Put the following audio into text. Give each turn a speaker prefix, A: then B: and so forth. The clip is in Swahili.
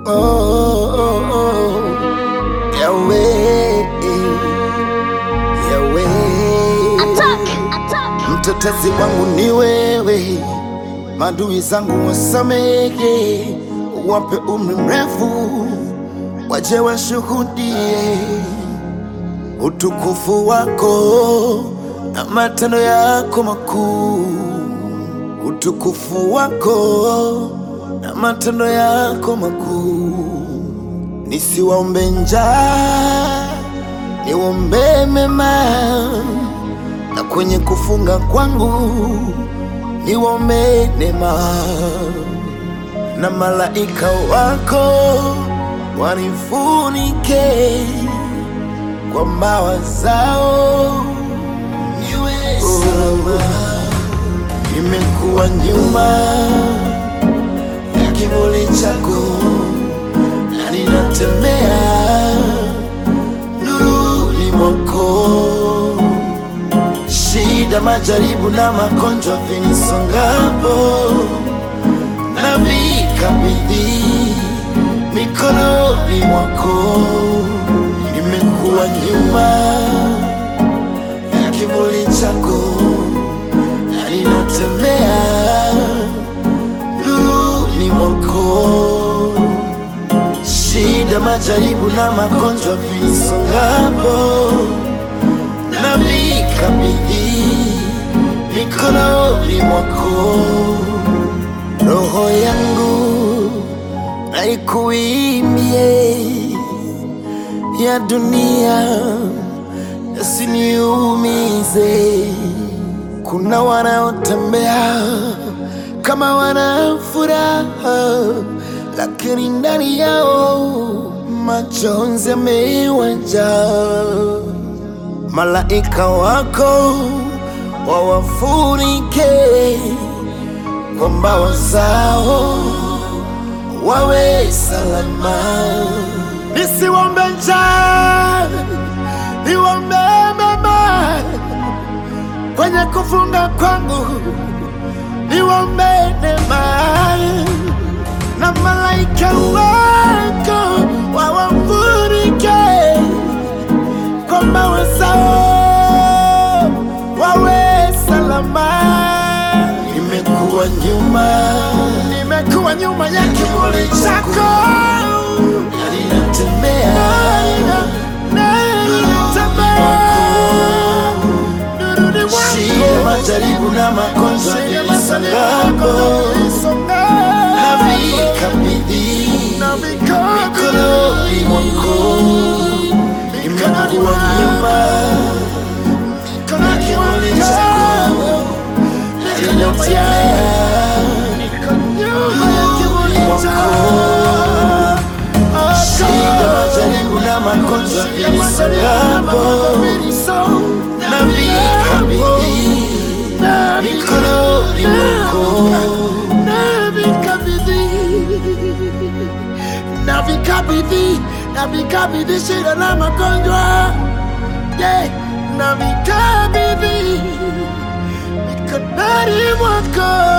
A: Oh, oh, oh. Yahweh, Yahweh. Mtetezi wangu ni wewe, maadui zangu wasamehe, wape umri mrefu, waje washuhudie utukufu wako na matendo yako makuu. Utukufu wako na matendo yako makuu. Nisiwaombe njaa, niwaombe mema, na kwenye kufunga kwangu niwaombe neema, na malaika wako wanifunike kwa mbawa zao niwe salama. Nimekuwa nyuma ya kivuli chako na ninatembea nuruni mwako. Shida, majaribu na magonjwa vinisongapo, na vikabidhi mikononi mwako. Nimekuwa nyuma ya kivuli chako na ninatembea nuruni mwako. Shida, majaribu na magonjwa vinisongapo, na vikabidhi mikononi mwako. Roho yangu na ikuimbie, ya dunia yasiniumize. Kuna wanaotembea kama wana furaha, lakini ndani yao majonzi yamewajaa. Malaika wako wawafunike kwa mbawa zao, wawe salama. Nisiwaombe njaa, niwaombe mema, kwenye kufunga kwangu niwaombe neema, na malaika wako wawafunike kwa mbawa zao, wawe salama. Nimekuwa nyuma ya kivuli chako, ninatembea nuruni mwako. Shida, majaribu na magonjwa vinisongapo, na vikabidhi mikononi mwako. Nimekuwa nyuma ya kivuli chako, ninatembea nuruni mwako. Shida, majaribu na magonjwa vinisongapo, na vikabidhi mikononi mwako. Navikabidhi shida na magonjwa, yeah, navikabidhi mikononi mwako.